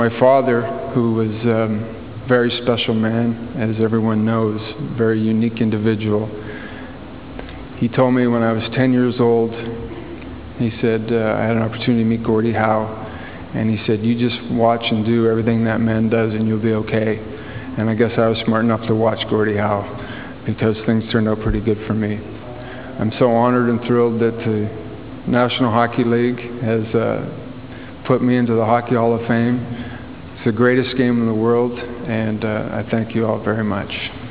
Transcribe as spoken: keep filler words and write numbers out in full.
My father, who was a um, very special man, as everyone knows, very unique individual, he told me when I was ten years old, he said, uh, I had an opportunity to meet Gordie Howe, and he said, you just watch and do everything that man does and you'll be okay. And I guess I was smart enough to watch Gordie Howe, because things turned out pretty good for me. I'm so honored and thrilled that the National Hockey League has uh, put me into the Hockey Hall of Fame. It's the greatest game in the world, and uh, I thank you all very much.